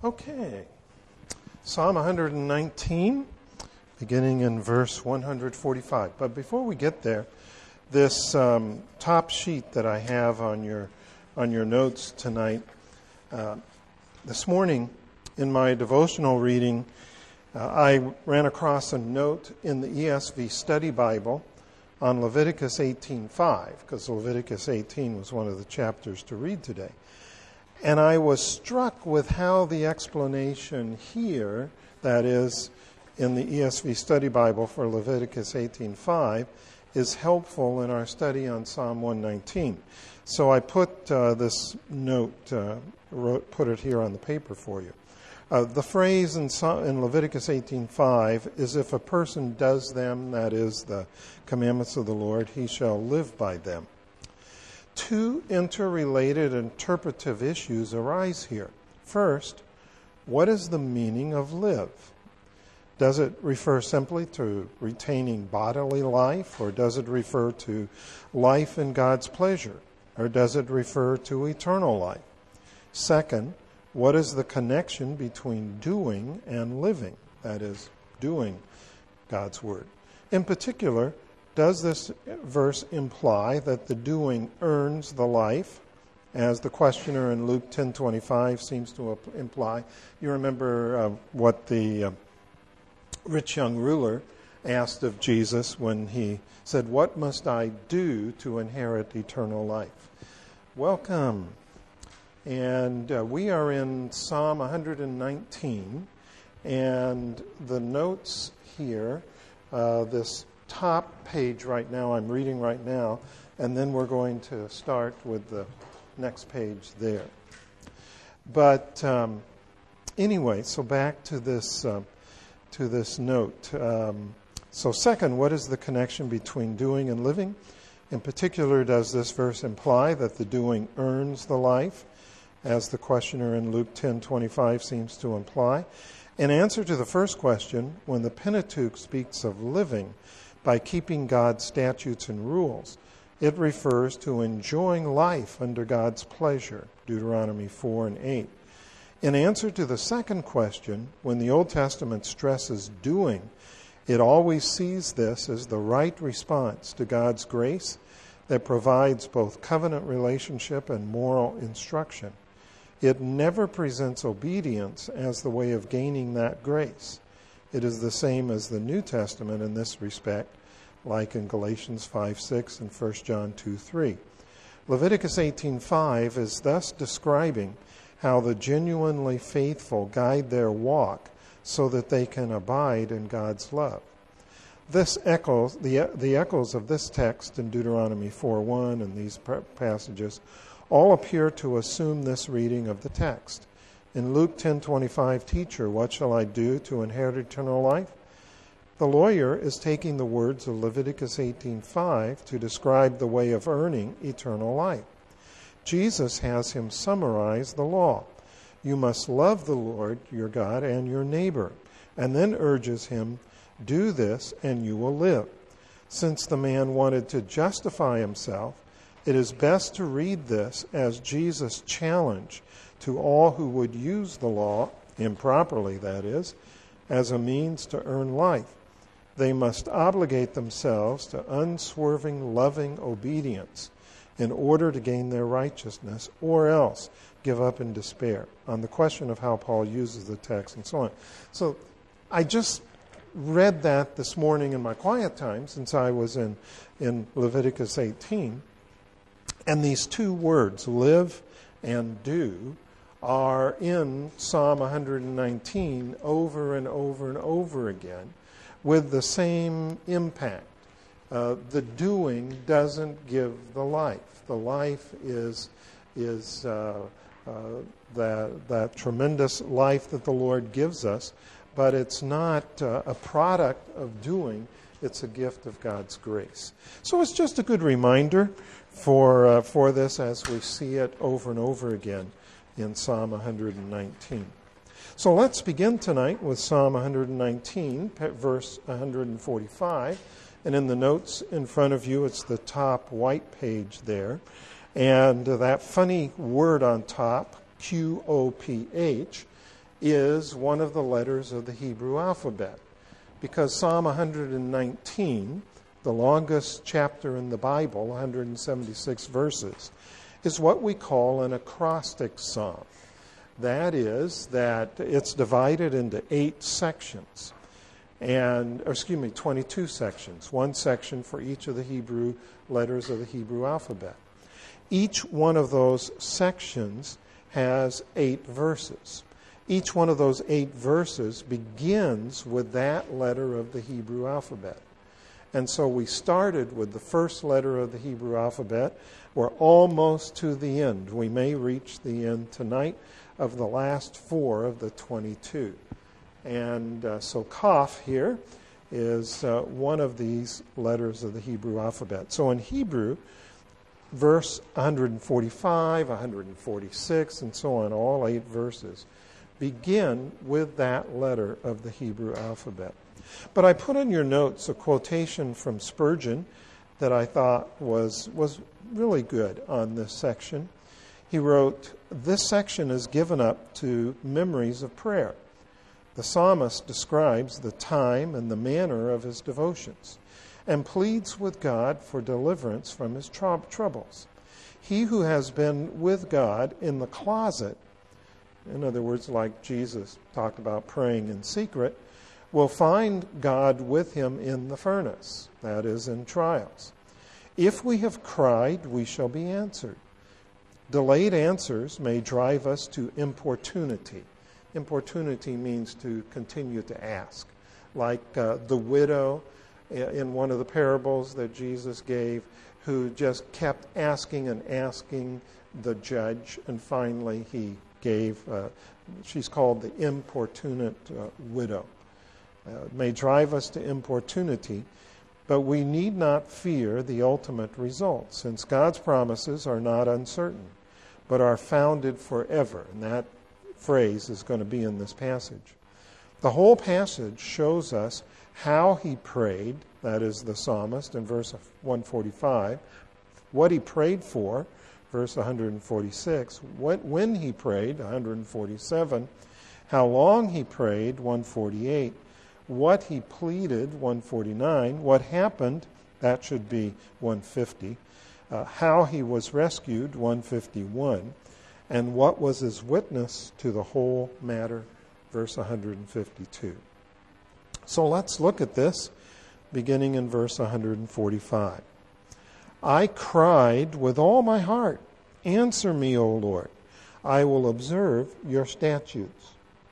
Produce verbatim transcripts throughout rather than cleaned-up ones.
Okay, Psalm one nineteen, beginning in verse one forty-five. But before we get there, this um, top sheet that I have on your on your notes tonight, uh, this morning in my devotional reading, uh, I ran across a note in the E S V Study Bible on Leviticus eighteen five, because Leviticus eighteen was one of the chapters to read today. And I was struck with how the explanation here, that is, in the E S V Study Bible for Leviticus eighteen five, is helpful in our study on Psalm one nineteen. So I put uh, this note, uh, wrote, put it here on the paper for you. Uh, the phrase in, in Leviticus eighteen five is, if a person does them, that is, the commandments of the Lord, he shall live by them. Two interrelated interpretive issues arise here. First, what is the meaning of live? Does it refer simply to retaining bodily life, or does it refer to life in God's pleasure, or does it refer to eternal life? Second, what is the connection between doing and living, that is, doing God's word? In particular, does this verse imply that the doing earns the life, as the questioner in Luke ten twenty-five seems to imply? You remember uh, what the uh, rich young ruler asked of Jesus when he said, "What must I do to inherit eternal life?" Welcome. And uh, we are in Psalm one nineteen, and the notes here, uh, this top page right now, I'm reading right now, and then we're going to start with the next page there. But um, anyway, so back to this uh, to this note. Um, so second, what is the connection between doing and living? In particular, does this verse imply that the doing earns the life, as the questioner in Luke ten twenty-five seems to imply? In answer to the first question, when the Pentateuch speaks of living by keeping God's statutes and rules, it refers to enjoying life under God's pleasure, Deuteronomy four and eight. In answer to the second question, when the Old Testament stresses doing, it always sees this as the right response to God's grace that provides both covenant relationship and moral instruction. It never presents obedience as the way of gaining that grace. It is the same as the New Testament in this respect, like in Galatians five six and First John two three. Leviticus eighteen five is thus describing how the genuinely faithful guide their walk so that they can abide in God's love. This echoes the the echoes of this text in Deuteronomy four one and these passages all appear to assume this reading of the text. In Luke ten twenty-five, "Teacher, what shall I do to inherit eternal life?" The lawyer is taking the words of Leviticus eighteen five to describe the way of earning eternal life. Jesus has him summarize the law. You must love the Lord your God and your neighbor, and then urges him, do this and you will live. Since the man wanted to justify himself, it is best to read this as Jesus' challenge to all who would use the law, improperly that is, as a means to earn life. They must obligate themselves to unswerving, loving obedience in order to gain their righteousness, or else give up in despair. On the question of how Paul uses the text and so on. So I just read that this morning in my quiet time, since I was in, in Leviticus eighteen. And these two words, live and do, are in Psalm one nineteen over and over and over again with the same impact. Uh, the doing doesn't give the life. The life is is uh, uh, that that tremendous life that the Lord gives us, but it's not uh, a product of doing. It's a gift of God's grace. So it's just a good reminder for uh, for this as we see it over and over again in Psalm one nineteen. So let's begin tonight with Psalm one nineteen, verse one forty-five. And in the notes in front of you, it's the top white page there. And that funny word on top, Q O P H, is one of the letters of the Hebrew alphabet. Because Psalm one hundred nineteen, the longest chapter in the Bible, one hundred seventy-six verses, is what we call an acrostic psalm. That is, that it's divided into eight sections, and, or excuse me, twenty-two sections, one section for each of the Hebrew letters of the Hebrew alphabet. Each one of those sections has eight verses. Each one of those eight verses begins with that letter of the Hebrew alphabet. And so we started with the first letter of the Hebrew alphabet. We're almost to the end. We may reach the end tonight of the last four of the twenty-two. And uh, so Kaf here is uh, one of these letters of the Hebrew alphabet. So in Hebrew, verse one forty-five, one forty-six, and so on, all eight verses, begin with that letter of the Hebrew alphabet. But I put in your notes a quotation from Spurgeon that I thought was, was really good on this section. He wrote, "This section is given up to memories of prayer. The psalmist describes the time and the manner of his devotions and pleads with God for deliverance from his trou- troubles. He who has been with God in the closet," in other words, like Jesus talked about praying in secret, "will find God with him in the furnace," that is, in trials. "If we have cried, we shall be answered." Delayed answers may drive us to importunity. Importunity means to continue to ask. Like uh, the widow in one of the parables that Jesus gave, who just kept asking and asking the judge, and finally he gave, uh, she's called the importunate uh, widow. Uh, it may drive us to importunity, but we need not fear the ultimate result, since God's promises are not uncertain, but are founded forever. And that phrase is going to be in this passage. The whole passage shows us how he prayed, that is the psalmist in verse one forty-five, what he prayed for, verse one forty-six, what, when he prayed, one forty-seven, how long he prayed, one forty-eight, what he pleaded, one forty-nine, what happened, that should be one fifty, uh, how he was rescued, one fifty-one, and what was his witness to the whole matter, verse one fifty-two. So let's look at this, beginning in verse one forty-five. "I cried with all my heart. Answer me, O Lord. I will observe your statutes."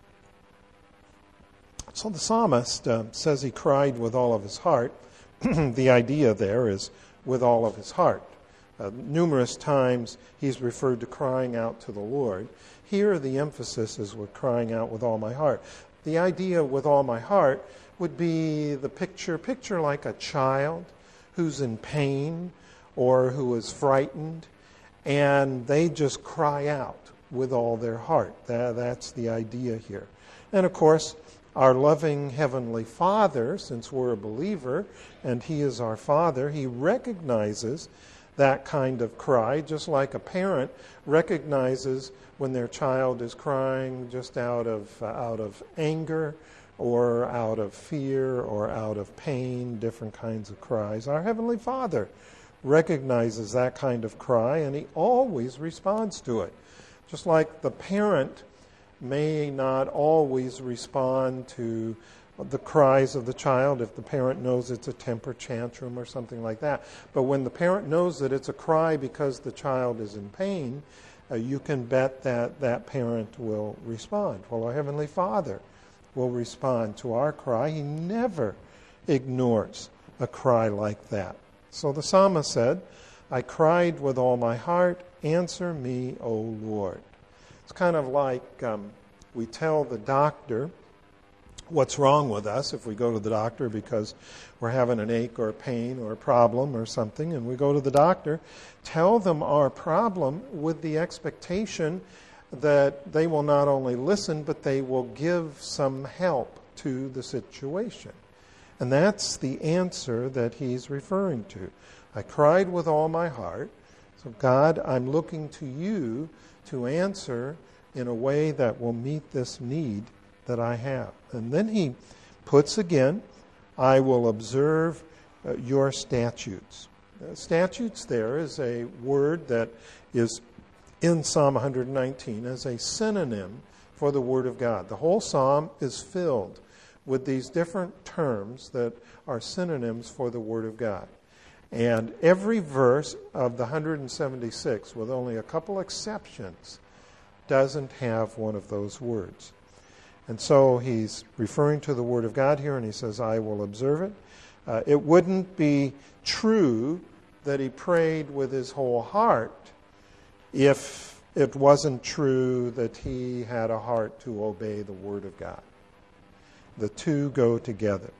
So the psalmist uh, says he cried with all of his heart. The idea there is with all of his heart. Uh, numerous times he's referred to crying out to the Lord. Here the emphasis is with crying out with all my heart. The idea with all my heart would be the picture, picture like a child who's in pain or who is frightened, and they just cry out with all their heart. That, that's the idea here. And of course, our loving Heavenly Father, since we're a believer and He is our Father, He recognizes that kind of cry, just like a parent recognizes when their child is crying just out of uh, out of anger or out of fear or out of pain, different kinds of cries. Our Heavenly Father recognizes that kind of cry, and He always responds to it. Just like the parent may not always respond to the cries of the child if the parent knows it's a temper tantrum or something like that. But when the parent knows that it's a cry because the child is in pain, uh, you can bet that that parent will respond. Well, our Heavenly Father will respond to our cry. He never ignores a cry like that. So the psalmist said, "I cried with all my heart, answer me, O Lord." It's kind of like um, we tell the doctor what's wrong with us if we go to the doctor because we're having an ache or a pain or a problem or something, and we go to the doctor, tell them our problem with the expectation that they will not only listen, but they will give some help to the situation. And that's the answer that he's referring to. I cried with all my heart. So God, I'm looking to you to answer in a way that will meet this need that I have. And then he puts again, I will observe uh, your statutes. Uh, statutes there is a word that is in Psalm one nineteen as a synonym for the Word of God. The whole psalm is filled with these different terms that are synonyms for the Word of God. And every verse of the one hundred seventy-six, with only a couple exceptions, doesn't have one of those words. And so he's referring to the Word of God here, and he says, I will observe it. Uh, it wouldn't be true that he prayed with his whole heart if it wasn't true that he had a heart to obey the Word of God. The two go together.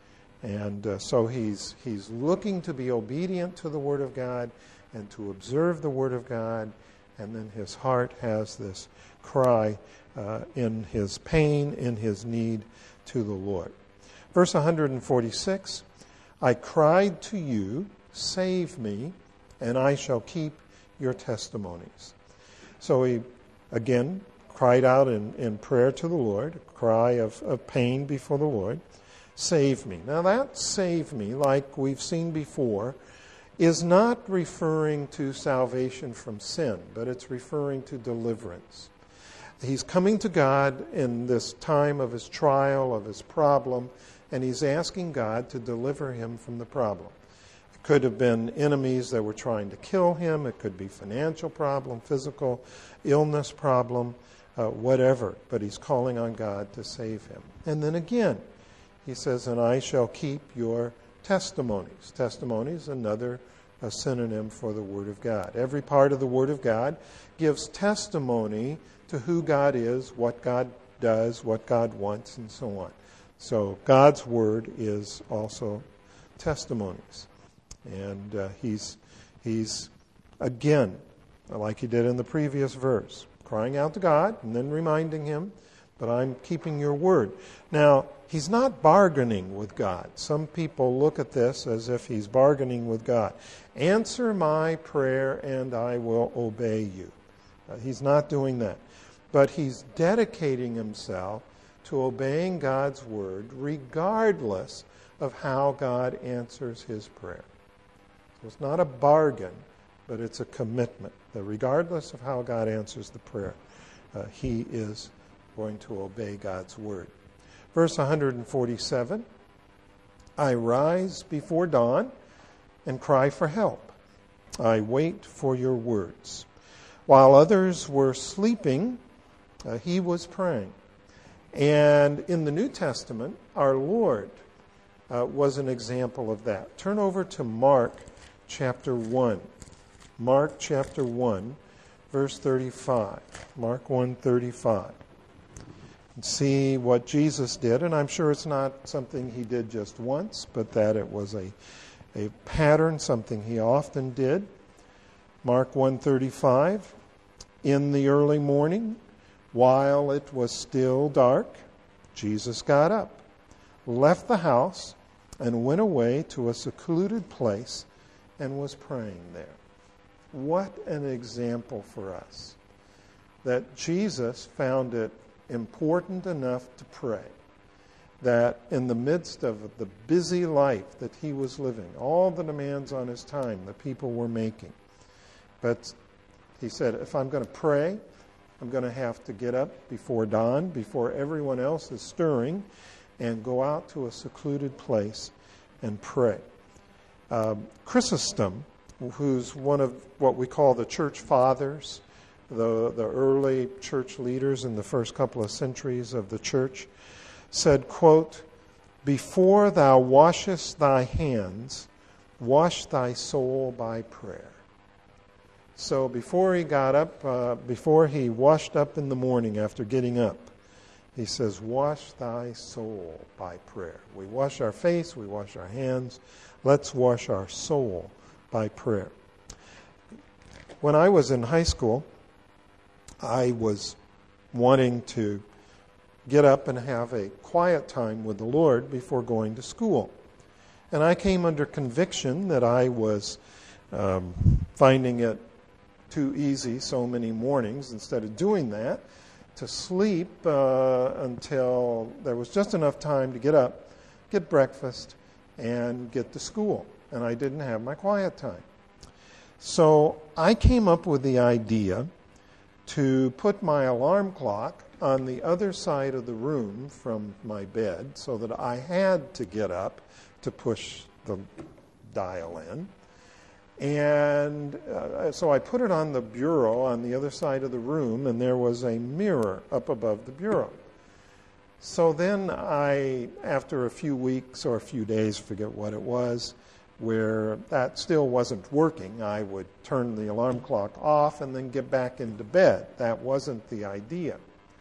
And uh, so he's he's looking to be obedient to the Word of God and to observe the Word of God, and then his heart has this cry uh, in his pain, in his need to the Lord. Verse one hundred forty-six, I cried to you, save me, and I shall keep your testimonies. So he, again, cried out in, in prayer to the Lord, a cry of, of pain before the Lord. Save me. Now that save me, like we've seen before, is not referring to salvation from sin, but it's referring to deliverance. He's coming to God in this time of his trial, of his problem, and he's asking God to deliver him from the problem. It could have been enemies that were trying to kill him. It could be financial problem, physical illness problem, uh, whatever. But he's calling on God to save him. And then again, he says, and I shall keep your testimonies. Testimonies, another a synonym for the Word of God. Every part of the Word of God gives testimony to who God is, what God does, what God wants, and so on. So God's Word is also testimonies. And uh, he's, he's, again, like he did in the previous verse, crying out to God and then reminding him, but I'm keeping your word. Now, he's not bargaining with God. Some people look at this as if he's bargaining with God. Answer my prayer and I will obey you. Uh, he's not doing that. But he's dedicating himself to obeying God's word regardless of how God answers his prayer. So it's not a bargain, but it's a commitment that regardless of how God answers the prayer, uh, he is going to obey God's word. Verse one hundred forty-seven, I rise before dawn and cry for help. I wait for your words. While others were sleeping, uh, he was praying. And in the New Testament, our Lord uh, was an example of that. Turn over to Mark chapter one. Mark chapter one, verse thirty-five. Mark one thirty-five. And see what Jesus did, and I'm sure it's not something he did just once, but that it was a, a pattern, something he often did. Mark one thirty-five, in the early morning, while it was still dark, Jesus got up, left the house, and went away to a secluded place and was praying there. What an example for us, that Jesus found it important enough to pray, that in the midst of the busy life that he was living, all the demands on his time the people were making, but he said, if I'm going to pray, I'm going to have to get up before dawn, before everyone else is stirring, and go out to a secluded place and pray. Um, Chrysostom, who's one of what we call the church fathers, The, the early church leaders in the first couple of centuries of the church, said, quote, before thou washest thy hands, wash thy soul by prayer. So before he got up, uh, before he washed up in the morning after getting up, he says, wash thy soul by prayer. We wash our face, we wash our hands. Let's wash our soul by prayer. When I was in high school, I was wanting to get up and have a quiet time with the Lord before going to school. And I came under conviction that I was um, finding it too easy so many mornings instead of doing that. to sleep uh, until there was just enough time to get up, get breakfast, and get to school. And I didn't have my quiet time. So I came up with the idea to put my alarm clock on the other side of the room from my bed so that I had to get up to push the dial in. And uh, so I put it on the bureau on the other side of the room, and there was a mirror up above the bureau. So then I, after a few weeks or a few days, forget what it was, where that still wasn't working, I would turn the alarm clock off and then get back into bed. That wasn't the idea.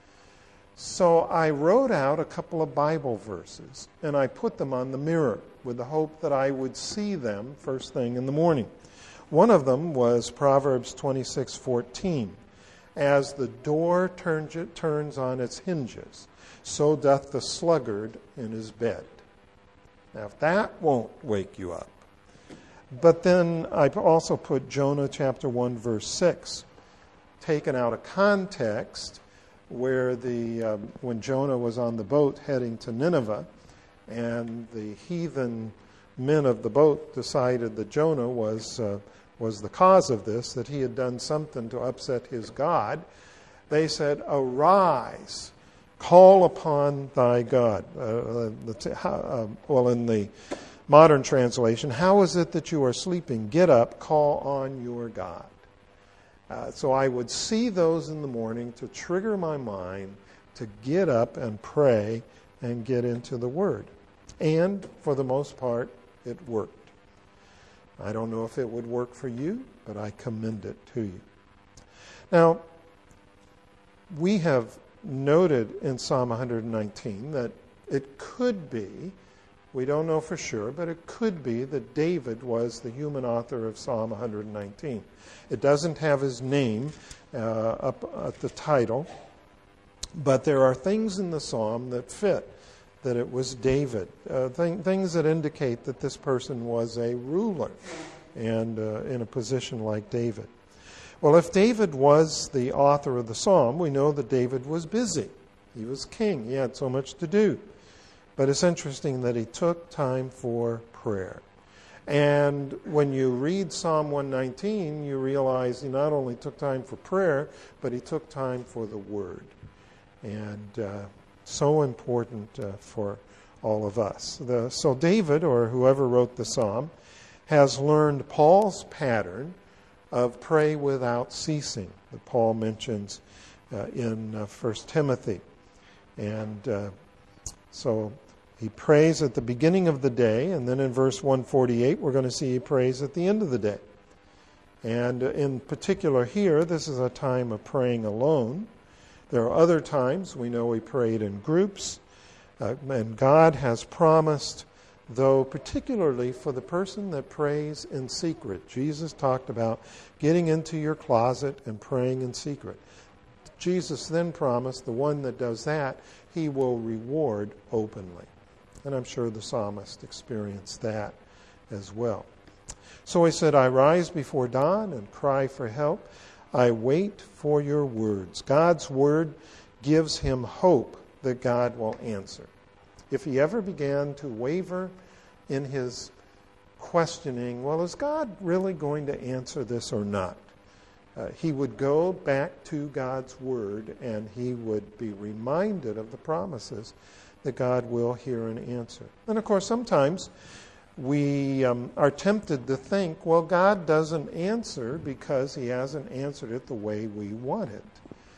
So I wrote out a couple of Bible verses, and I put them on the mirror with the hope that I would see them first thing in the morning. One of them was Proverbs twenty-six fourteen. As the door turns, turns on its hinges, so doth the sluggard in his bed. Now, if that won't wake you up. But then I also put Jonah chapter one, verse six, taken out of context, where the um, when Jonah was on the boat heading to Nineveh, and the heathen men of the boat decided that Jonah was uh, was the cause of this, that he had done something to upset his God. They said, "Arise, call upon thy God." Uh, the, uh, well, in the modern translation, "How is it that you are sleeping? Get up, call on your God." Uh, so I would see those in the morning to trigger my mind to get up and pray and get into the Word. And for the most part, it worked. I don't know if it would work for you, but I commend it to you. Now, we have noted in Psalm one nineteen that it could be, we don't know for sure, but it could be that David was the human author of Psalm one nineteen. It doesn't have his name uh, up at the title, but there are things in the psalm that fit, that it was David, uh, th- things that indicate that this person was a ruler and uh, in a position like David. Well, if David was the author of the psalm, we know that David was busy. He was king. He had so much to do. But it's interesting that he took time for prayer. And when you read Psalm one nineteen, you realize he not only took time for prayer, but he took time for the Word. And uh, so important uh, for all of us. The, so David, or whoever wrote the psalm, has learned Paul's pattern of pray without ceasing, that Paul mentions uh, in uh, First Timothy. And uh, so he prays at the beginning of the day, and then in verse one forty-eight, we're going to see he prays at the end of the day. And uh, in particular here, this is a time of praying alone. There are other times we know he prayed in groups, uh, and God has promised, though particularly for the person that prays in secret. Jesus talked about getting into your closet and praying in secret. Jesus then promised the one that does that, he will reward openly. And I'm sure the psalmist experienced that as well. So he said, "I rise before dawn and cry for help. I wait for your words." God's word gives him hope that God will answer. If he ever began to waver in his questioning, well, is God really going to answer this or not? Uh, he would go back to God's word and he would be reminded of the promises that God will hear and answer. And of course, sometimes we um, are tempted to think, well, God doesn't answer because he hasn't answered it the way we want it.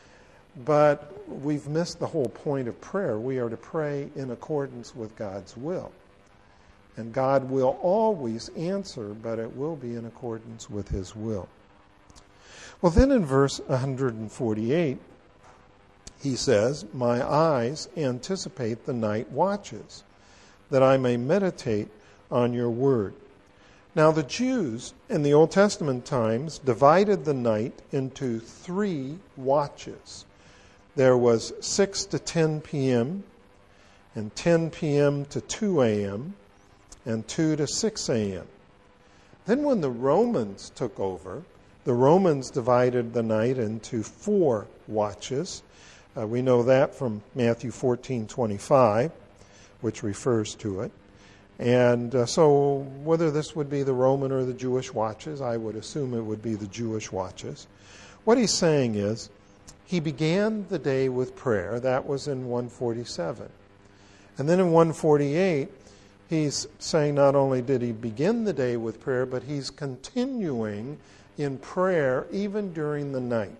But we've missed the whole point of prayer. We are to pray in accordance with God's will. And God will always answer, but it will be in accordance with his will. Well, then in verse one forty-eight, he says, "My eyes anticipate the night watches, that I may meditate on your word." Now the Jews in the Old Testament times divided the night into three watches. There was six to ten p.m., and ten p.m. to two a.m., and two to six a.m. Then when the Romans took over, the Romans divided the night into four watches. Uh, we know that from Matthew fourteen twenty-five, which refers to it. And uh, so whether this would be the Roman or the Jewish watches, I would assume it would be the Jewish watches. What he's saying is, he began the day with prayer. That was in one forty-seven. And then in one forty-eight, he's saying not only did he begin the day with prayer, but he's continuing in prayer even during the night.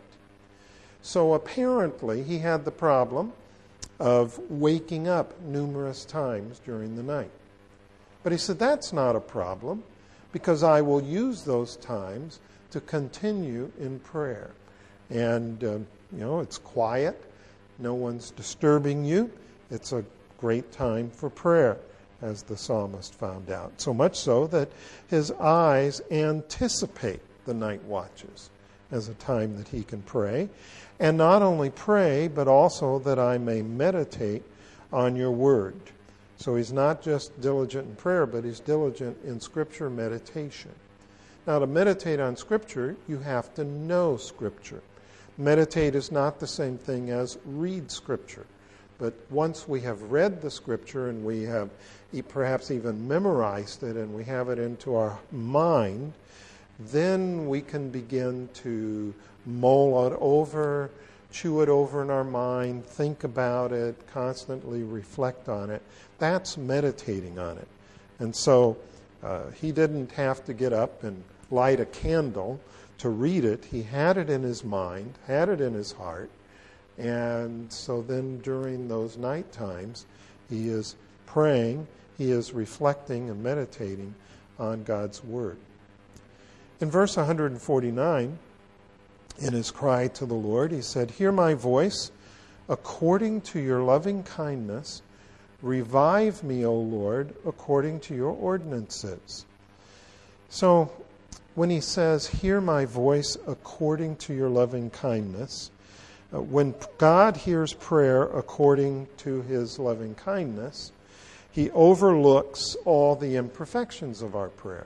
So apparently he had the problem of waking up numerous times during the night. But he said, that's not a problem, because I will use those times to continue in prayer. And, uh, you know, it's quiet. No one's disturbing you. It's a great time for prayer, as the psalmist found out. So much so that his eyes anticipate the night watches as a time that he can pray. And not only pray, but also that I may meditate on your word. So he's not just diligent in prayer, but he's diligent in Scripture meditation. Now, to meditate on Scripture, you have to know Scripture. Meditate is not the same thing as read Scripture. But once we have read the Scripture and we have perhaps even memorized it and we have it into our mind, then we can begin to mull it over, chew it over in our mind, think about it, constantly reflect on it. That's meditating on it. And so uh, he didn't have to get up and light a candle to read it. He had it in his mind, had it in his heart. And so then during those night times, he is praying, he is reflecting and meditating on God's word. In verse one forty-nine, in his cry to the Lord, he said, "Hear my voice, according to your loving kindness. Revive me, O Lord, according to your ordinances." So when he says, "Hear my voice according to your loving kindness," uh, when God hears prayer according to his loving kindness, he overlooks all the imperfections of our prayer.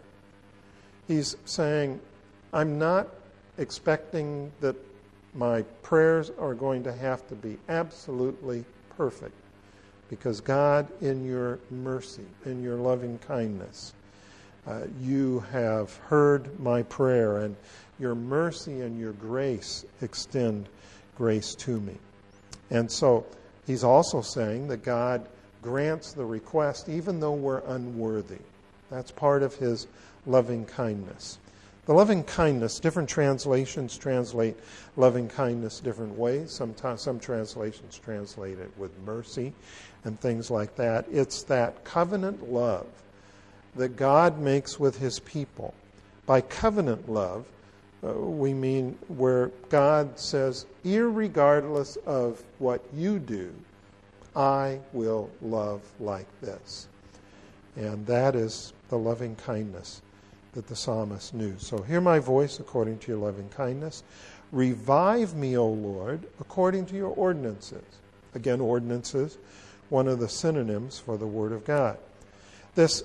He's saying, I'm not expecting that my prayers are going to have to be absolutely perfect, because God, in your mercy, in your loving kindness, uh, you have heard my prayer, and your mercy and your grace extend grace to me. And so he's also saying that God grants the request even though we're unworthy. That's part of his loving kindness. The loving kindness, different translations translate loving kindness different ways. Sometimes some translations translate it with mercy and things like that. It's that covenant love that God makes with his people. By covenant love, uh, we mean where God says, irregardless of what you do, I will love like this. And that is the loving kindness that the psalmist knew. So hear my voice according to your loving kindness. Revive me, O Lord, according to your ordinances. Again, ordinances, one of the synonyms for the Word of God. This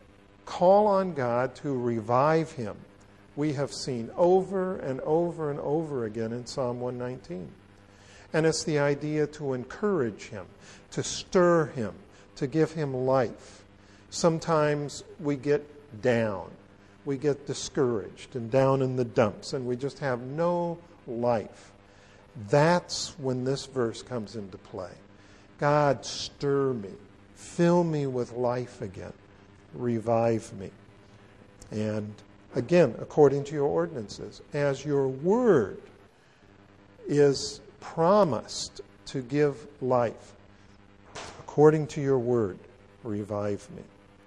call on God to revive him, we have seen over and over and over again in Psalm one nineteen. And it's the idea to encourage him, to stir him, to give him life. Sometimes we get down. We get discouraged and down in the dumps, and we just have no life. That's when this verse comes into play. God, stir me. Fill me with life again. Revive me. And again, according to your ordinances, as your word is promised to give life, according to your word, revive me.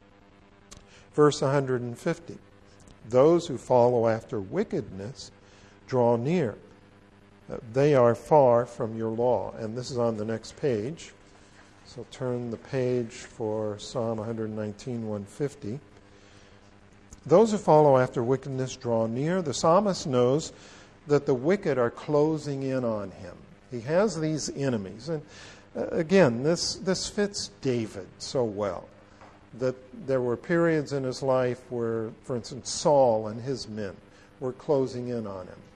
Verse one fifty. Those who follow after wickedness draw near. Uh, they are far from your law. And this is on the next page. So turn the page for Psalm one nineteen, one fifty. Those who follow after wickedness draw near. The psalmist knows that the wicked are closing in on him. He has these enemies. And uh, again, this, this fits David so well. That there were periods in his life where, for instance, Saul and his men were closing in on him.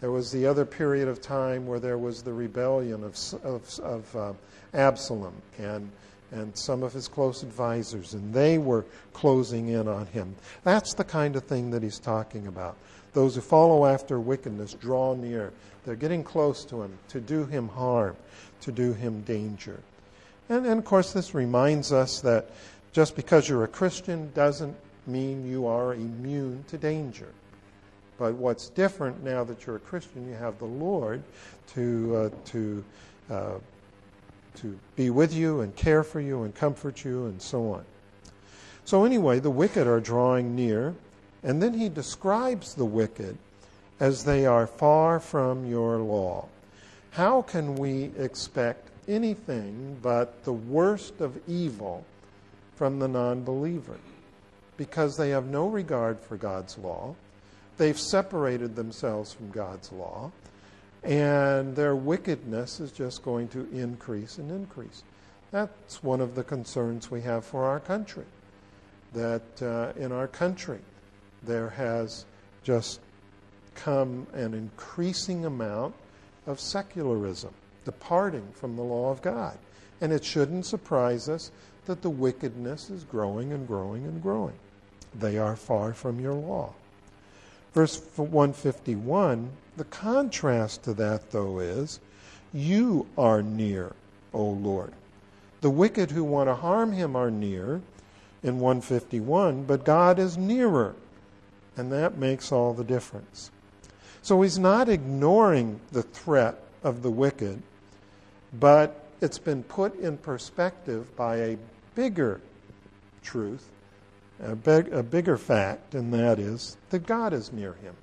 There was the other period of time where there was the rebellion of, of, of uh, Absalom and and some of his close advisors, and they were closing in on him. That's the kind of thing that he's talking about. Those who follow after wickedness draw near. They're getting close to him to do him harm, to do him danger. And, and of course, this reminds us that just because you're a Christian doesn't mean you are immune to danger. But what's different now that you're a Christian, you have the Lord to uh, to uh, to be with you and care for you and comfort you and so on. So anyway, the wicked are drawing near, and then he describes the wicked as they are far from your law. How can we expect anything but the worst of evil from the non-believer? Because they have no regard for God's law. They've separated themselves from God's law. And their wickedness is just going to increase and increase. That's one of the concerns we have for our country. That uh, in our country there has just come an increasing amount of secularism, departing from the law of God. And it shouldn't surprise us that the wickedness is growing and growing and growing. They are far from your law. Verse one fifty-one, the contrast to that, though, is, you are near, O Lord. The wicked who want to harm him are near, in one fifty-one, but God is nearer. And that makes all the difference. So he's not ignoring the threat of the wicked, but it's been put in perspective by a bigger truth, a, big, a bigger fact, and that is that God is near him.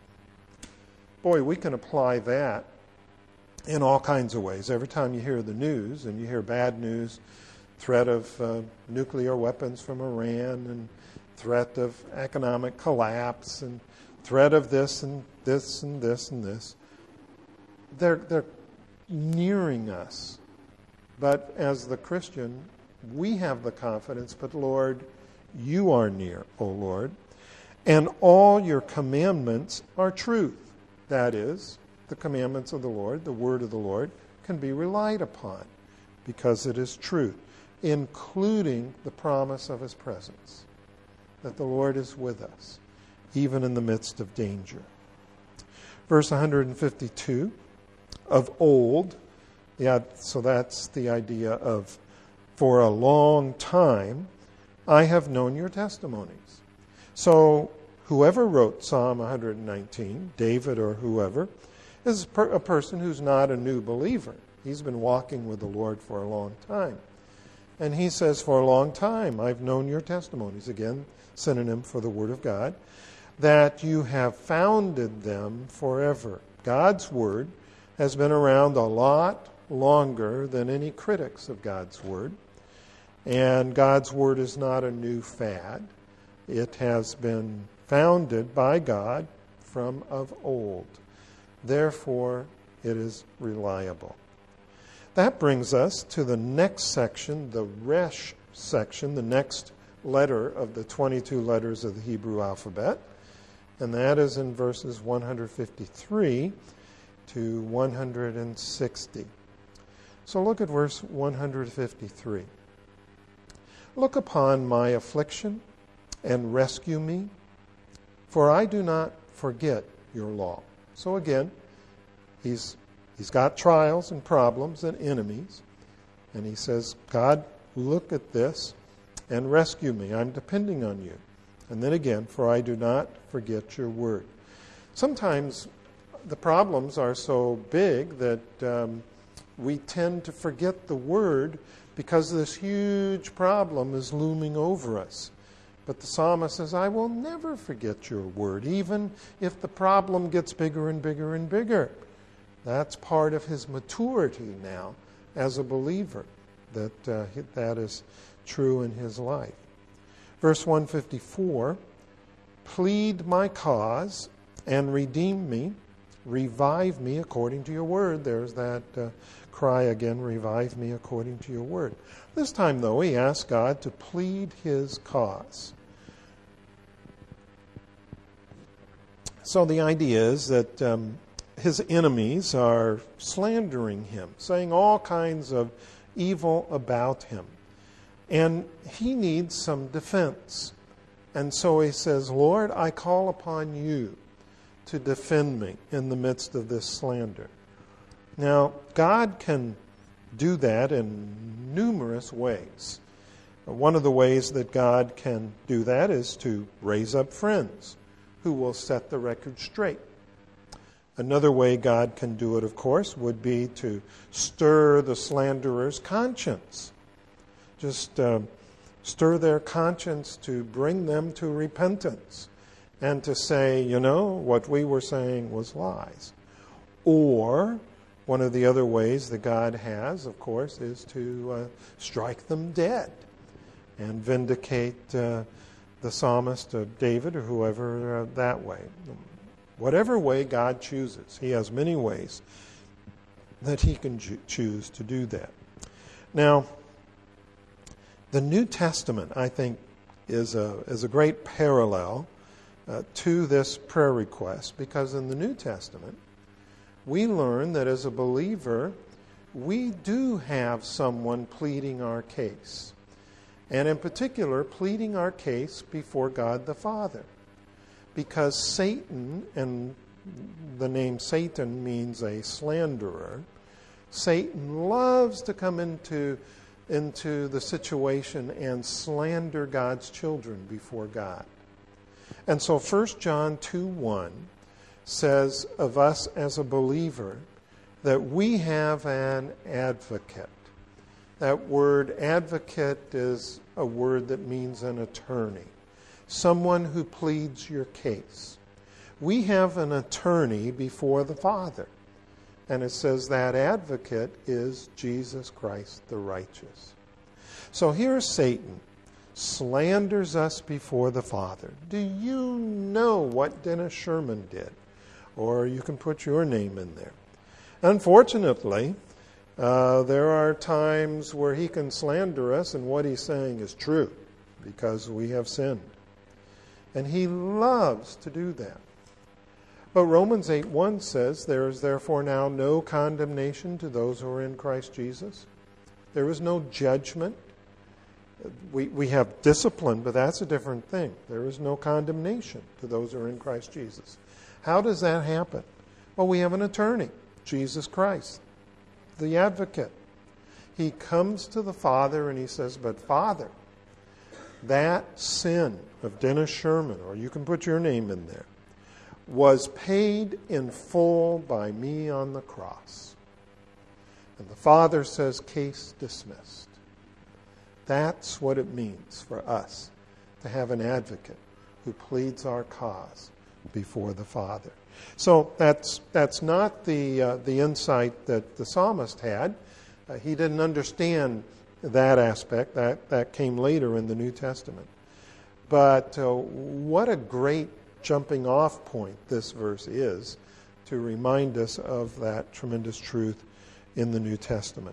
Boy, we can apply that in all kinds of ways. Every time you hear the news, and you hear bad news, threat of uh, nuclear weapons from Iran, and threat of economic collapse, and threat of this and this and this and this, they're, they're nearing us. But as the Christian, we have the confidence, but Lord, you are near, O Lord, and all your commandments are truth. That is, the commandments of the Lord, the word of the Lord, can be relied upon because it is truth, including the promise of his presence, that the Lord is with us, even in the midst of danger. Verse one fifty-two, of old, yeah, so that's the idea of, for a long time, I have known your testimonies. So whoever wrote Psalm one nineteen, David or whoever, is a person who's not a new believer. He's been walking with the Lord for a long time. And he says, for a long time, I've known your testimonies. Again, synonym for the Word of God. That you have founded them forever. God's Word has been around a lot longer than any critics of God's Word. And God's Word is not a new fad. It has been founded by God from of old. Therefore, it is reliable. That brings us to the next section, the Resh section, the next letter of the twenty-two letters of the Hebrew alphabet. And that is in verses one fifty-three to one sixty. So look at verse one fifty-three. Look upon my affliction and rescue me, for I do not forget your law. So again, he's he's got trials and problems and enemies, and he says, God, look at this and rescue me. I'm depending on you. And then again, for I do not forget your word. Sometimes the problems are so big that um, we tend to forget the word because this huge problem is looming over us. But the psalmist says, I will never forget your word, even if the problem gets bigger and bigger and bigger. That's part of his maturity now as a believer, that uh, that is true in his life. Verse one fifty-four, plead my cause and redeem me, revive me according to your word. There's that uh, cry again, revive me according to your word. This time, though, he asks God to plead his cause. So the idea is that um, his enemies are slandering him, saying all kinds of evil about him. And he needs some defense. And so he says, Lord, I call upon you to defend me in the midst of this slander. Now, God can do that in numerous ways. One of the ways that God can do that is to raise up friends who will set the record straight. Another way God can do it, of course, would be to stir the slanderer's conscience. Just uh, stir their conscience to bring them to repentance and to say, you know, what we were saying was lies. Or one of the other ways that God has, of course, is to uh, strike them dead and vindicate uh, the psalmist, uh, David, or whoever uh, that way. Whatever way God chooses, he has many ways that he can ju- choose to do that. Now, the New Testament, I think, is a, is a great parallel uh, to this prayer request, because in the New Testament, we learn that as a believer, we do have someone pleading our case. And in particular, pleading our case before God the Father. Because Satan, and the name Satan means a slanderer, Satan loves to come into, into the situation and slander God's children before God. And so First John two one says of us as a believer that we have an advocate. That word advocate is a word that means an attorney. Someone who pleads your case. We have an attorney before the Father. And it says that advocate is Jesus Christ the righteous. So here's Satan, slanders us before the Father. Do you know what Dennis Sherman did? Or you can put your name in there. Unfortunately, uh, there are times where he can slander us and what he's saying is true because we have sinned. And he loves to do that. But Romans eight one says, there is therefore now no condemnation to those who are in Christ Jesus. There is no judgment. We, we have discipline, but that's a different thing. There is no condemnation to those who are in Christ Jesus. How does that happen? Well, we have an attorney, Jesus Christ, the advocate. He comes to the Father and he says, but Father, that sin of Dennis Sherman, or you can put your name in there, was paid in full by me on the cross. And the Father says, case dismissed. That's what it means for us to have an advocate who pleads our cause before the Father. So that's that's not the uh, the insight that the psalmist had. Uh, he didn't understand that aspect. That that came later in the New Testament. But uh, what a great jumping off point this verse is to remind us of that tremendous truth in the New Testament.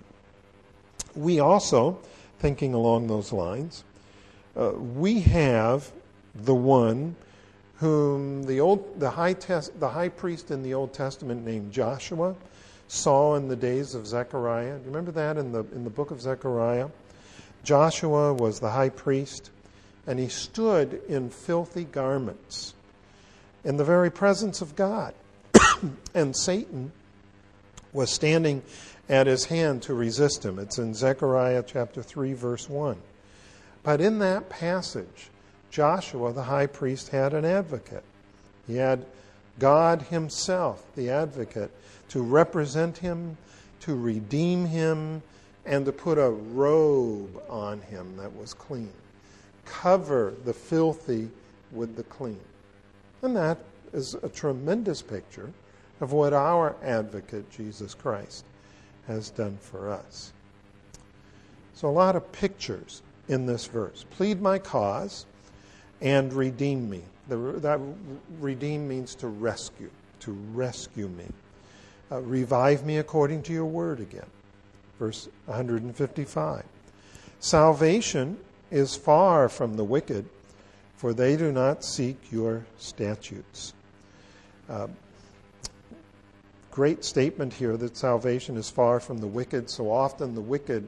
We also, thinking along those lines, uh, we have the one whom the old the high test the high priest in the Old Testament named Joshua saw in the days of Zechariah. Do you remember that in the in the book of Zechariah? Joshua was the high priest, and he stood in filthy garments in the very presence of God. And Satan was standing at his hand to resist him. It's in Zechariah chapter three, verse one. But in that passage, Joshua, the high priest, had an advocate. He had God himself, the advocate, to represent him, to redeem him, and to put a robe on him that was clean. Cover the filthy with the clean. And that is a tremendous picture of what our advocate, Jesus Christ, has done for us. So a lot of pictures in this verse. Plead my cause and redeem me. The, that redeem means to rescue, to rescue me. Uh, revive me according to your word again. Verse one fifty-five. Salvation is far from the wicked, for they do not seek your statutes. Uh, great statement here that salvation is far from the wicked. So often the wicked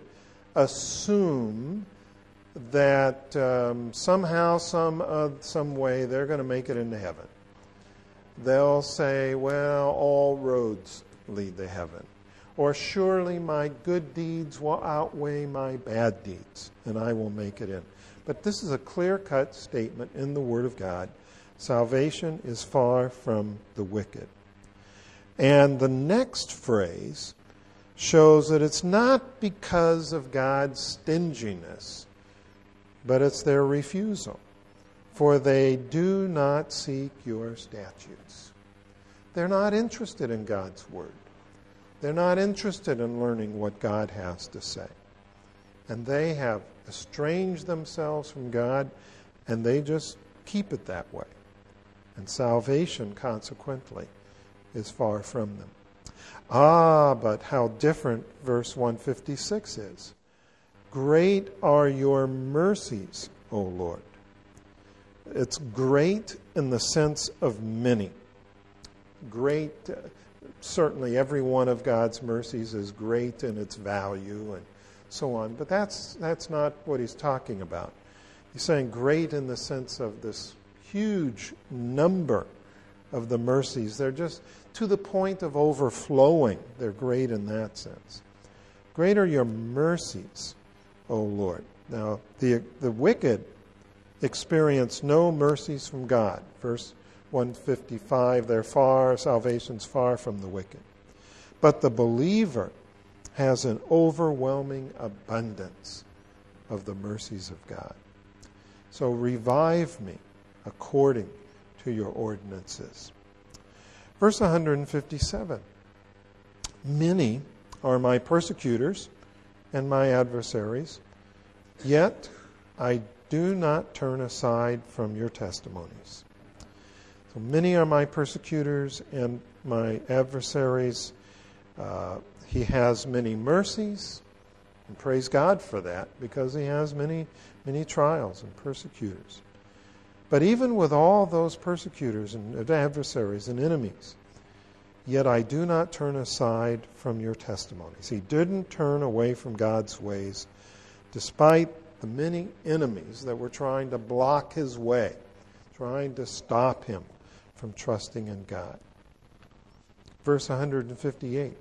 assume that um, somehow, some uh, some way, they're going to make it into heaven. They'll say, well, all roads lead to heaven. Or surely my good deeds will outweigh my bad deeds, and I will make it in. But this is a clear-cut statement in the Word of God. Salvation is far from the wicked. And the next phrase shows that it's not because of God's stinginess, but it's their refusal. For they do not seek your statutes. They're not interested in God's Word. They're not interested in learning what God has to say. And they have estranged themselves from God, and they just keep it that way. And salvation, consequently, is far from them. Ah, but how different verse one fifty-six is. Great are your mercies, O Lord. It's great in the sense of many. Great, uh, certainly every one of God's mercies is great in its value and so on, but that's that's not what he's talking about. He's saying great in the sense of this huge number of the mercies. They're just to the point of overflowing. They're great in that sense. Great are your mercies, O Lord. Now, the the wicked experience no mercies from God. Verse one fifty-five, they're far, salvation's far from the wicked. But the believer has an overwhelming abundance of the mercies of God. So revive me according to your ordinances. Verse one fifty-seven, many are my persecutors and my adversaries, yet I do not turn aside from your testimonies. So many are my persecutors and my adversaries. Uh, he has many mercies, and praise God for that, because he has many, many trials and persecutors. But even with all those persecutors and adversaries and enemies, yet I do not turn aside from your testimonies. He didn't turn away from God's ways, despite the many enemies that were trying to block his way, trying to stop him from trusting in God. Verse one fifty-eight,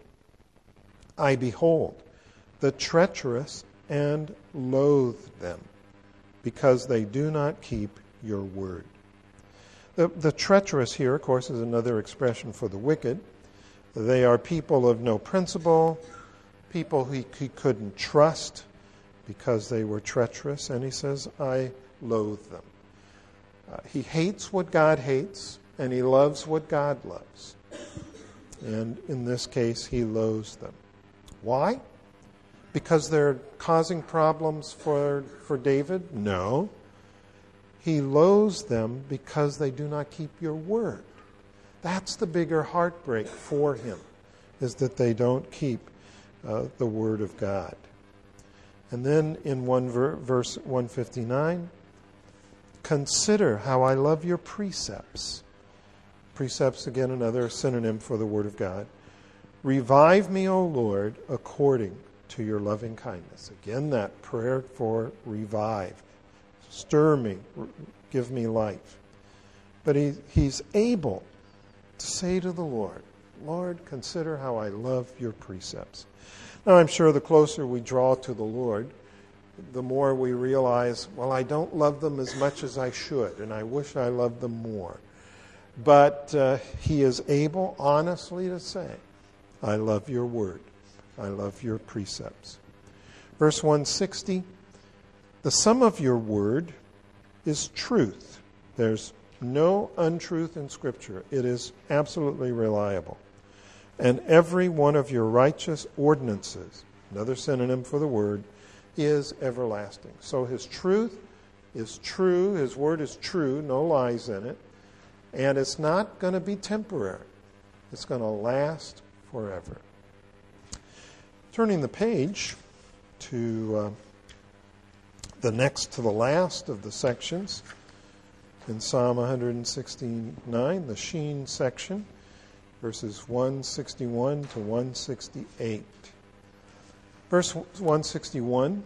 I behold the treacherous and loathe them, because they do not keep your word. The, the treacherous here, of course, is another expression for the wicked. They are people of no principle, people who he couldn't trust because they were treacherous. And he says, I loathe them. Uh, he hates what God hates, and he loves what God loves. And in this case, he loathes them. Why? Because they're causing problems for, for David? No. He loathes them because they do not keep your word. That's the bigger heartbreak for him, is that they don't keep uh, the word of God. And then in one ver- verse one fifty-nine, consider how I love your precepts. Precepts, again, another synonym for the word of God. Revive me, O Lord, according to your loving kindness. Again, that prayer for revive. Stir me, give me life. But he, he's able to say to the Lord, Lord, consider how I love your precepts. Now, I'm sure the closer we draw to the Lord, the more we realize, well, I don't love them as much as I should, and I wish I loved them more. But uh, he is able, honestly, to say, I love your word. I love your precepts. Verse one sixty, the sum of your word is truth. There's no untruth in Scripture. It is absolutely reliable. And every one of your righteous ordinances, another synonym for the word, is everlasting. So his truth is true. His word is true. No lies in it. And it's not going to be temporary. It's going to last forever. Turning the page to uh, the next to the last of the sections in Psalm one sixty-nine, the Sheen section. verses one sixty-one to one sixty-eight. Verse one sixty-one,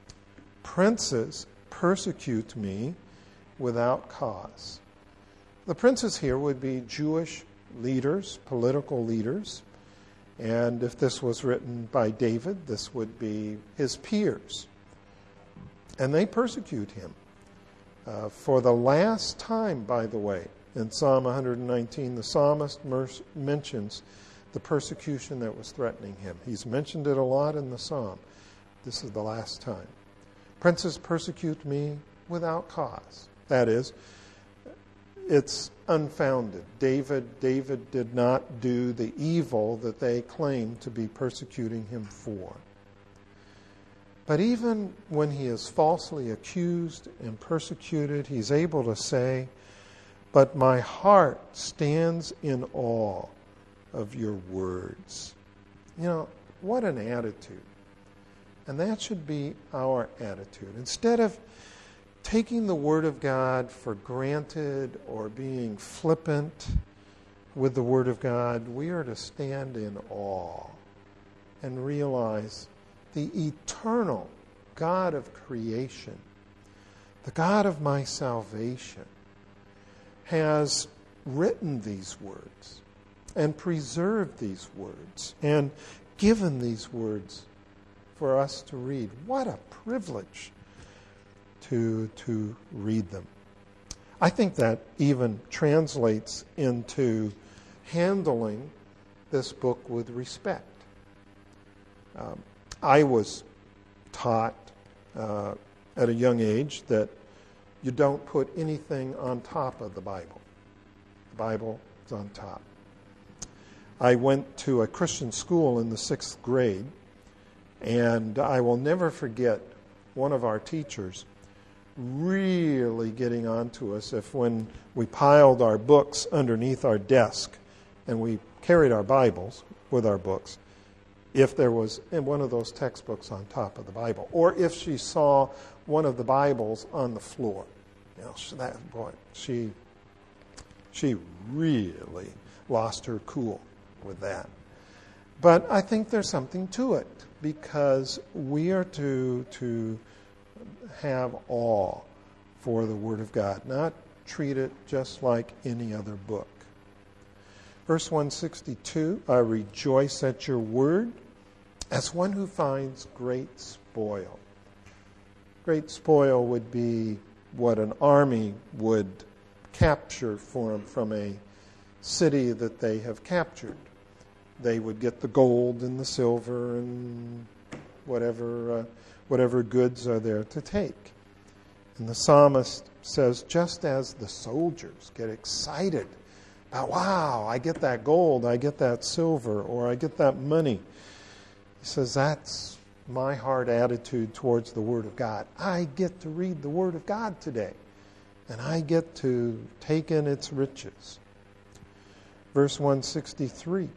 princes persecute me without cause. The princes here would be Jewish leaders, political leaders, and if this was written by David, this would be his peers. And they persecute him. Uh, for the last time, by the way, in Psalm one nineteen, the psalmist mer- mentions the persecution that was threatening him. He's mentioned it a lot in the psalm. This is the last time. Princes persecute me without cause. That is, it's unfounded. David, David did not do the evil that they claim to be persecuting him for. But even when he is falsely accused and persecuted, he's able to say, "But my heart stands in awe of your words." You know, what an attitude. And that should be our attitude. Instead of taking the Word of God for granted or being flippant with the Word of God, we are to stand in awe and realize the eternal God of creation, the God of my salvation, has written these words and preserved these words and given these words for us to read. What a privilege to, to read them. I think that even translates into handling this book with respect. Um, I was taught uh, at a young age that you don't put anything on top of the Bible. The Bible is on top. I went to a Christian school in the sixth grade, and I will never forget one of our teachers really getting on to us if when we piled our books underneath our desk and we carried our Bibles with our books, if there was one of those textbooks on top of the Bible, or if she saw one of the Bibles on the floor. You know, that boy, she she really lost her cool with that. But I think there's something to it, because we are to to have awe for the Word of God, not treat it just like any other book. Verse one sixty-two, I rejoice at your word as one who finds great spoil. Great spoil would be what an army would capture from, from a city that they have captured. They would get the gold and the silver and whatever, uh, whatever goods are there to take. And the psalmist says, just as the soldiers get excited, oh, wow, I get that gold, I get that silver, or I get that money. He says, that's my heart attitude towards the Word of God. I get to read the Word of God today, and I get to take in its riches. Verse one sixty-three,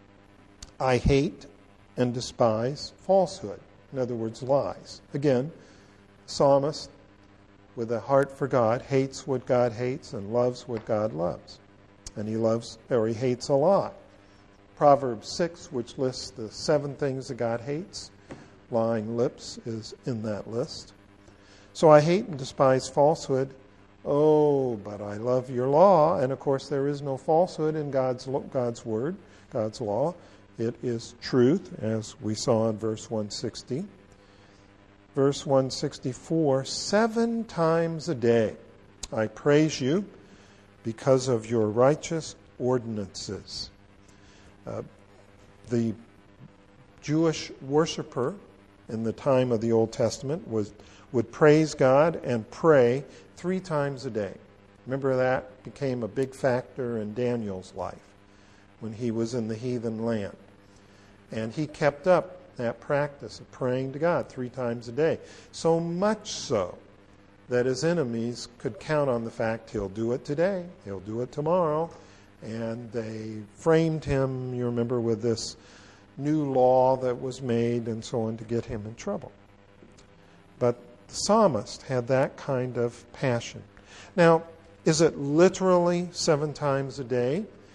I hate and despise falsehood. In other words, lies. Again, psalmist with a heart for God hates what God hates and loves what God loves. And he loves, or he hates a lot. Proverbs six, which lists the seven things that God hates, lying lips is in that list. So I hate and despise falsehood. Oh, but I love your law. And of course, there is no falsehood in God's God's word, God's law. It is truth, as we saw in verse one sixty. Verse one sixty-four, seven times a day I praise you because of your righteous ordinances. Uh, the Jewish worshiper in the time of the Old Testament was would praise God and pray three times a day. Remember, that became a big factor in Daniel's life when he was in the heathen land. And he kept up that practice of praying to God three times a day. So much so that his enemies could count on the fact he'll do it today, he'll do it tomorrow. And they framed him, you remember, with this new law that was made and so on to get him in trouble. But the psalmist had that kind of passion. Now, is it literally seven times a day?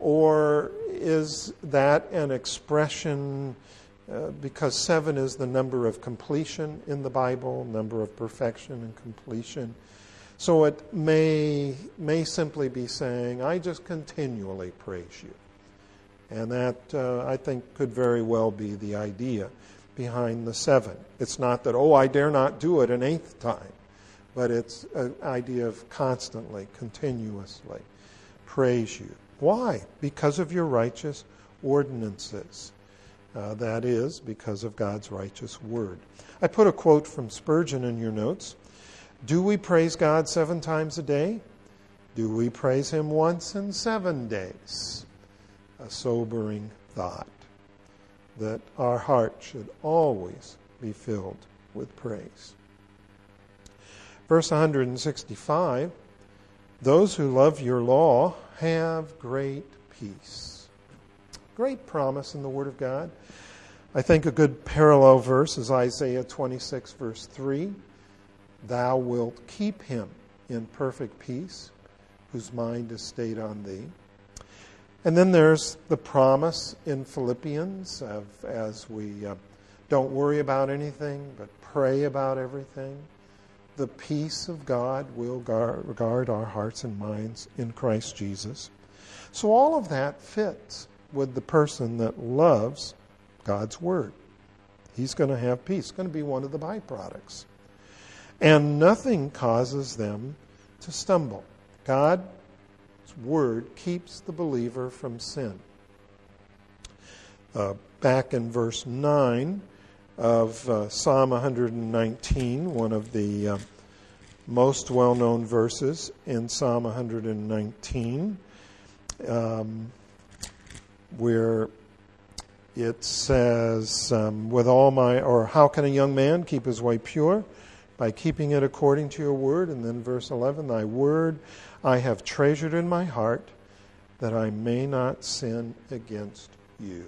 Or is that an expression uh, because seven is the number of completion in the Bible, number of perfection and completion? So it may may simply be saying, I just continually praise you. And that, uh, I think, could very well be the idea behind the seven. It's not that, oh, I dare not do it an eighth time, but it's an idea of constantly, continuously praise you. Why? Because of your righteous ordinances. Uh, that is, because of God's righteous word. I put a quote from Spurgeon in your notes. Do we praise God seven times a day? Do we praise him once in seven days? A sobering thought that our heart should always be filled with praise. Verse one hundred sixty-five, those who love your law have great peace. Great promise in the Word of God. I think a good parallel verse is Isaiah twenty-six, verse three. Thou wilt keep him in perfect peace, whose mind is stayed on thee. And then there's the promise in Philippians of, as we uh, don't worry about anything, but pray about everything. The peace of God will guard, guard our hearts and minds in Christ Jesus. So all of that fits with the person that loves God's Word. He's going to have peace. It's going to be one of the byproducts. And nothing causes them to stumble. God's Word keeps the believer from sin. Uh, back in verse nine of uh, Psalm one hundred nineteen, one of the uh, most well-known verses in Psalm one hundred nineteen, um, where it says, um, with all my, or how can a young man keep his way pure? By keeping it according to your word. And then verse eleven, thy word I have treasured in my heart, that I may not sin against you.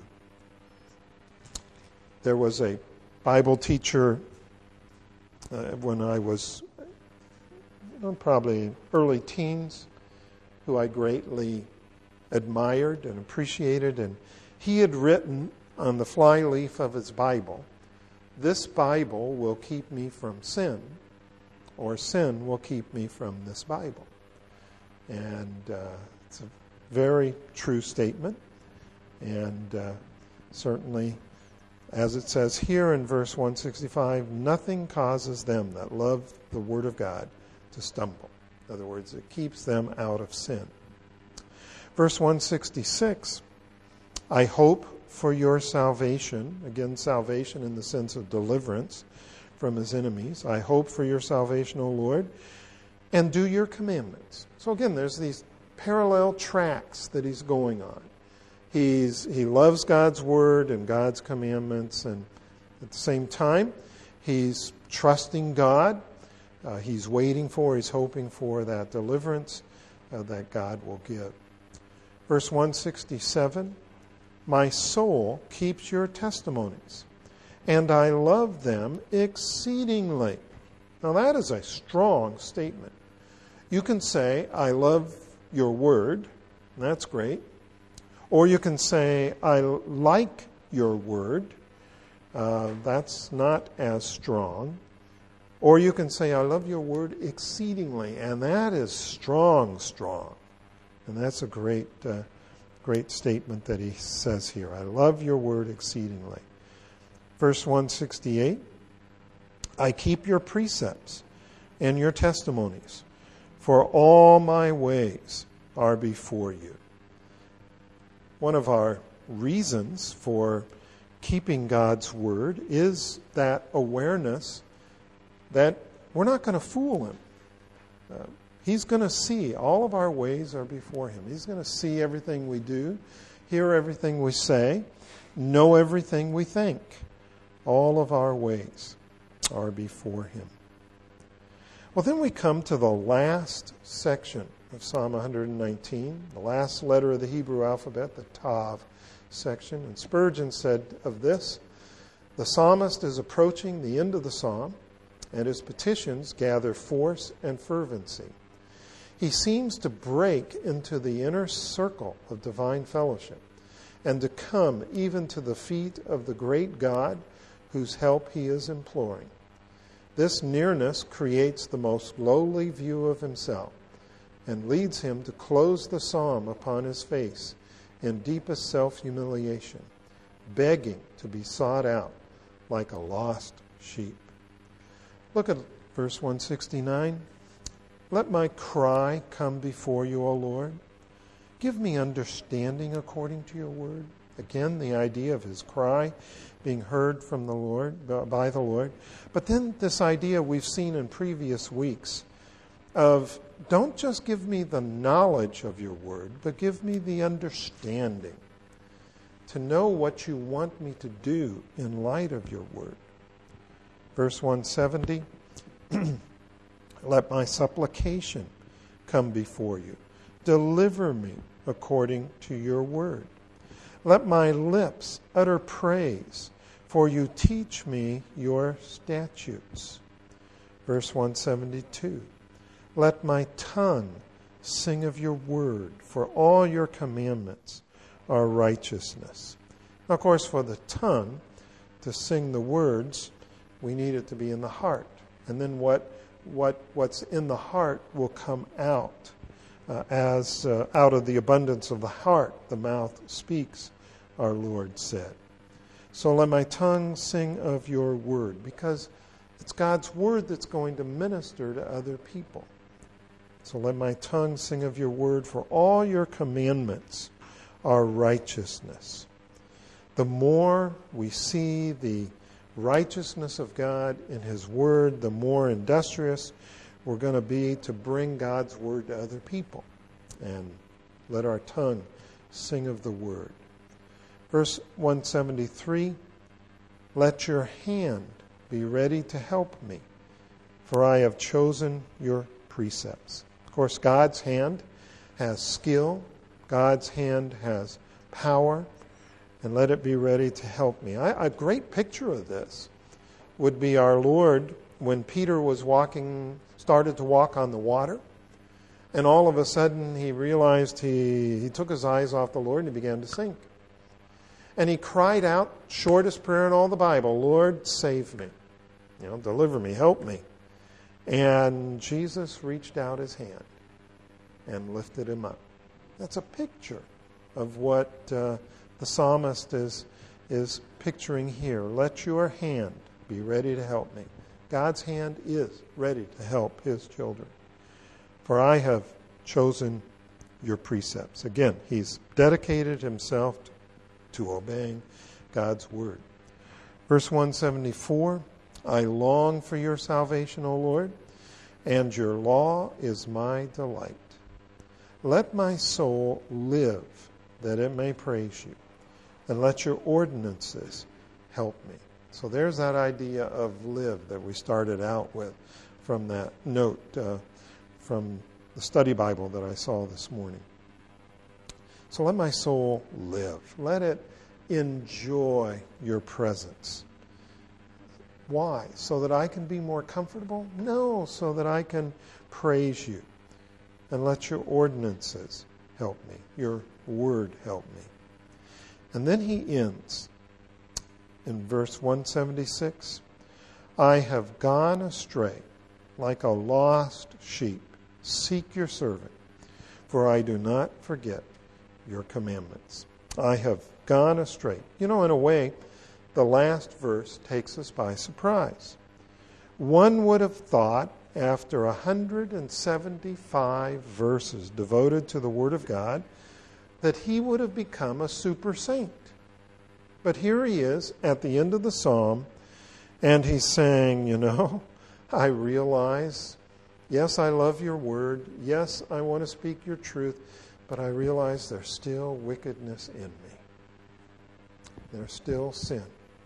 There was a Bible teacher uh, when I was uh, probably early teens who I greatly admired and appreciated, and he had written on the flyleaf of his Bible, this Bible will keep me from sin, or sin will keep me from this Bible. And uh, it's a very true statement, and uh, certainly, as it says here in verse one sixty-five, nothing causes them that love the Word of God to stumble. In other words, it keeps them out of sin. Verse one sixty-six, I hope for your salvation. Again, salvation in the sense of deliverance from his enemies. I hope for your salvation, O Lord, and do your commandments. So again, there's these parallel tracks that he's going on. He's he loves God's word and God's commandments, and at the same time, he's trusting God. Uh, he's waiting for, he's hoping for that deliverance uh, that God will give. Verse one sixty-seven, my soul keeps your testimonies, and I love them exceedingly. Now that is a strong statement. You can say, I love your word, and that's great. Or you can say, I like your word. Uh, that's not as strong. Or you can say, I love your word exceedingly, and that is strong, strong. And that's a great, uh, great statement that he says here. I love your word exceedingly. Verse one sixty-eight, I keep your precepts and your testimonies, for all my ways are before you. One of our reasons for keeping God's word is that awareness that we're not going to fool him. Uh, he's going to see all of our ways are before him. He's going to see everything we do, hear everything we say, know everything we think. All of our ways are before him. Well, then we come to the last section of Psalm one hundred nineteen, the last letter of the Hebrew alphabet, the Tav section. And Spurgeon said of this, the psalmist is approaching the end of the psalm, and his petitions gather force and fervency. He seems to break into the inner circle of divine fellowship and to come even to the feet of the great God whose help he is imploring. This nearness creates the most lowly view of himself and leads him to close the psalm upon his face in deepest self-humiliation, begging to be sought out like a lost sheep. Look at verse one sixty-nine. Let my cry come before you, O Lord. Give me understanding according to your word. Again, the idea of his cry being heard from the Lord, by the Lord. But then this idea we've seen in previous weeks of don't just give me the knowledge of your word, but give me the understanding to know what you want me to do in light of your word. Verse one seventy, let my supplication come before you. Deliver me according to your word. Let my lips utter praise, for you teach me your statutes. Verse one seventy-two, let my tongue sing of your word, for all your commandments are righteousness. Now, of course, for the tongue to sing the words, we need it to be in the heart. And then what what what's in the heart will come out. Uh, as uh, out of the abundance of the heart, the mouth speaks, our Lord said. So let my tongue sing of your word, because it's God's word that's going to minister to other people. So let my tongue sing of your word, for all your commandments are righteousness. The more we see the righteousness of God in his word, the more industrious we're going to be to bring God's word to other people. And let our tongue sing of the word. Verse one seventy-three, let your hand be ready to help me, for I have chosen your precepts. Of course, God's hand has skill. God's hand has power. And let it be ready to help me. I, a great picture of this would be our Lord when Peter was walking, started to walk on the water, and all of a sudden he realized he, he took his eyes off the Lord and he began to sink. And he cried out, shortest prayer in all the Bible, Lord, save me. You know, deliver me, help me. And Jesus reached out his hand and lifted him up. That's a picture of what uh, the psalmist is, is picturing here. Let your hand be ready to help me. God's hand is ready to help his children. For I have chosen your precepts. Again, he's dedicated himself to obeying God's word. Verse one seventy-four, I long for your salvation, O Lord, and your law is my delight. Let my soul live, that it may praise you, and let your ordinances help me. So there's that idea of live that we started out with from that note uh, from the study Bible that I saw this morning. So let my soul live. Let it enjoy your presence. Why? So that I can be more comfortable? No, so that I can praise you. And let your ordinances help me. Your word help me. And then he ends in verse one seventy-six. I have gone astray like a lost sheep. Seek your servant, for I do not forget your commandments. I have gone astray. You know, in a way, the last verse takes us by surprise. One would have thought after one hundred seventy-five verses devoted to the Word of God that he would have become a super saint. But here he is at the end of the psalm, and he's saying, you know, I realize, yes, I love your word. Yes, I want to speak your truth, but I realize there's still wickedness in me. There's still sin.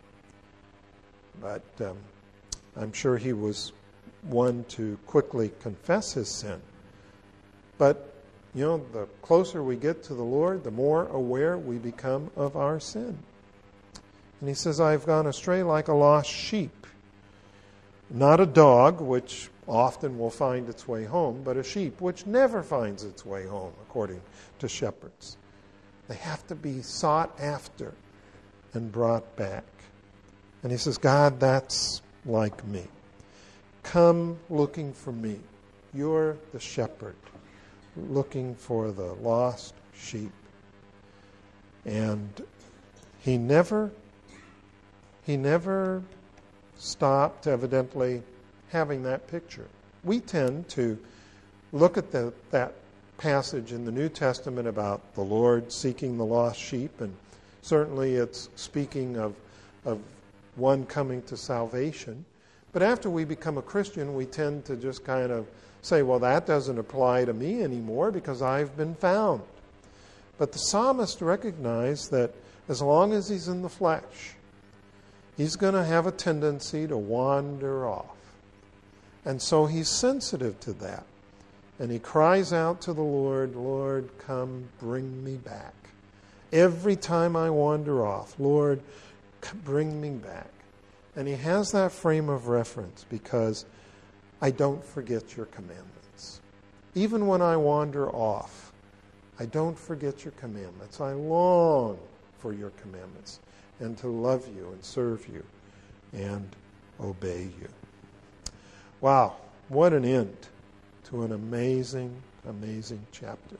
But um, I'm sure he was one to quickly confess his sin. But, you know, the closer we get to the Lord, the more aware we become of our sin. And he says, I've gone astray like a lost sheep. Not a dog, which often will find its way home, but a sheep, which never finds its way home, according to shepherds. They have to be sought after and brought back. And he says, God, that's like me. Come looking for me. You're the shepherd, looking for the lost sheep. And he never, he never stopped, evidently, having that picture. We tend to look at the, that passage in the New Testament about the Lord seeking the lost sheep, and certainly it's speaking of, of one coming to salvation. But after we become a Christian, we tend to just kind of say, well, that doesn't apply to me anymore because I've been found. But the psalmist recognized that as long as he's in the flesh, he's going to have a tendency to wander off. And so he's sensitive to that. And he cries out to the Lord, Lord, come bring me back. Every time I wander off, Lord, bring me back. And he has that frame of reference because I don't forget your commandments. Even when I wander off, I don't forget your commandments. I long for your commandments and to love you and serve you and obey you. Wow, what an end to an amazing, amazing chapter.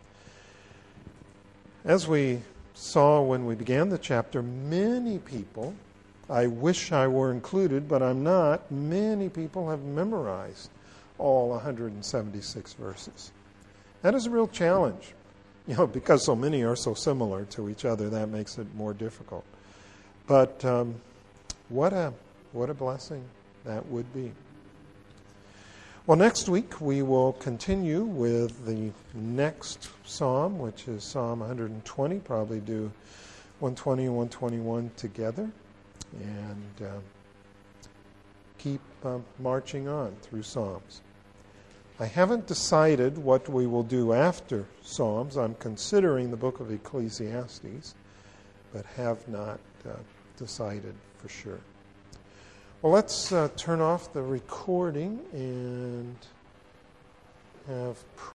As we saw when we began the chapter, many people, I wish I were included, but I'm not, many people have memorized all one hundred seventy-six verses. That is a real challenge. You know, because so many are so similar to each other, that makes it more difficult. But um, what a what a blessing that would be. Well, next week we will continue with the next psalm, which is Psalm one hundred twenty. Probably do one twenty and one twenty-one together, and uh, keep uh, marching on through Psalms. I haven't decided what we will do after Psalms. I'm considering the book of Ecclesiastes, but have not uh, decided for sure. Well, let's uh, turn off the recording and have